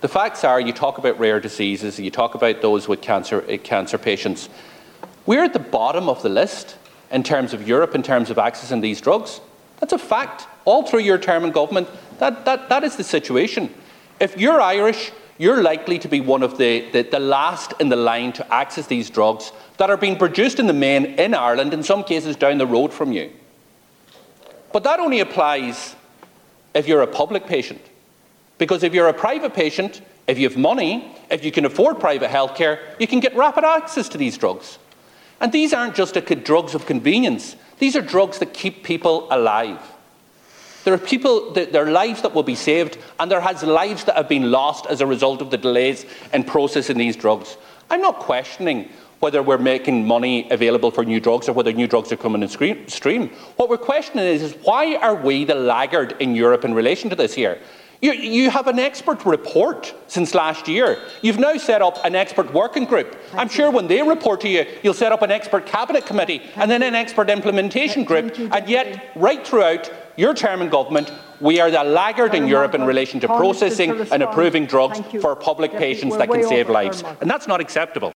The facts are, you talk about rare diseases, you talk about those with cancer patients. We're at the bottom of the list in terms of Europe, in terms of accessing these drugs. That's a fact. All through your term in government, that is the situation. If you're Irish, you're likely to be one of the last in the line to access these drugs that are being produced in the main in Ireland, in some cases down the road from you. But that only applies if you're a public patient. Because if you're a private patient, if you have money, if you can afford private healthcare, you can get rapid access to these drugs. And these aren't just drugs of convenience. These are drugs that keep people alive. There are people, there are lives that will be saved, and there has lives that have been lost as a result of the delays in processing these drugs. I'm not questioning whether we're making money available for new drugs or whether new drugs are coming in stream. What we're questioning is why are we the laggard in Europe in relation to this here? You have an expert report since last year. You've now set up an expert working group. I'm sure when they report to you, you'll set up an expert cabinet committee and then an expert implementation group. And yet, right throughout your term in government, we are the laggard in Europe in relation to processing and approving drugs for public patients that can save lives. And that's not acceptable.